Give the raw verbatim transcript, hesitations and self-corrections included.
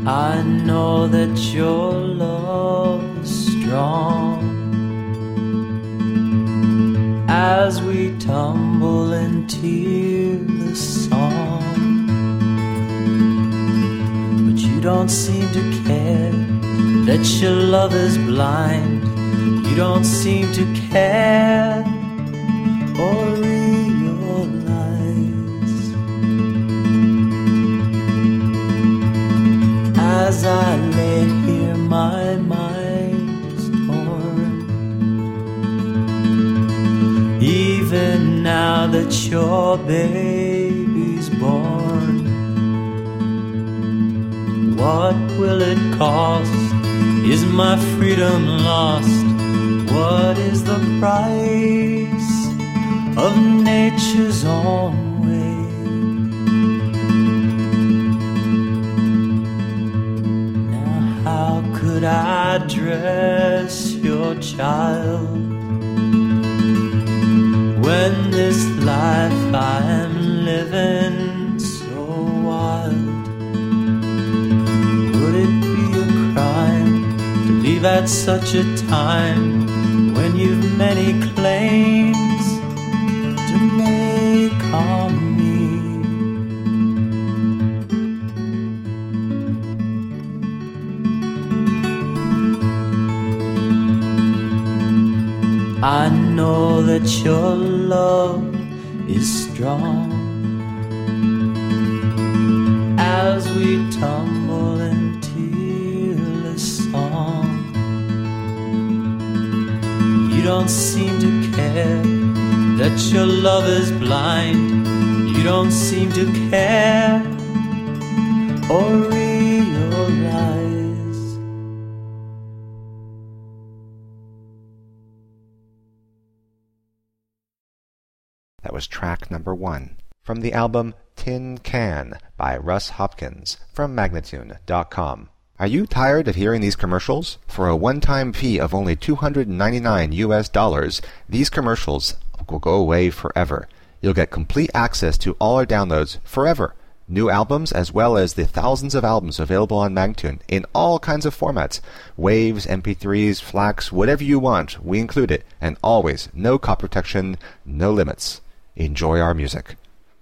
I know that your love is strong. As we tumble into the song, but you don't seem to care that your love is blind. You don't seem to care or realize. As I lay here, my mind is torn. Even now that your baby's born, what will it cost? Is my freedom lost? What is the price of nature's own way? Now how could I dress your child when this life I am living so wild? Would it be a crime to leave at such a time when you've many claims to make on me? I know that your love is strong. As we tumble into the song, you don't seem to care that your love is blind. You don't seem to care or realize. That was track number one from the album Tin Can by Russ Hopkins from Magnatune dot com. Are you tired of hearing these commercials? For a one-time fee of only two hundred ninety-nine U S dollars, these commercials will go away forever. You'll get complete access to all our downloads forever. New albums as well as the thousands of albums available on Magnatune in all kinds of formats. Waves, M P threes, FLACs, whatever you want, we include it. And always, no copy protection, no limits. Enjoy our music.